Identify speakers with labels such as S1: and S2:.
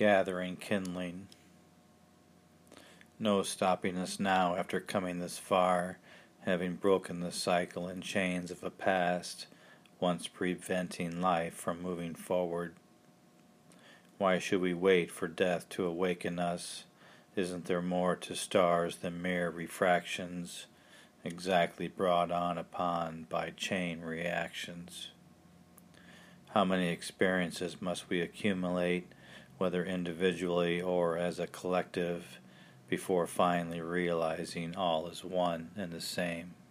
S1: gathering kindling. No stopping us now after coming this far, having broken the cycle and chains of a past once preventing life from moving forward. Why should we wait for death to awaken us? Isn't there more to stars than mere refractions, exactly brought on upon by chain reactions? How many experiences must we accumulate, whether individually or as a collective, before finally realizing all is one and the same?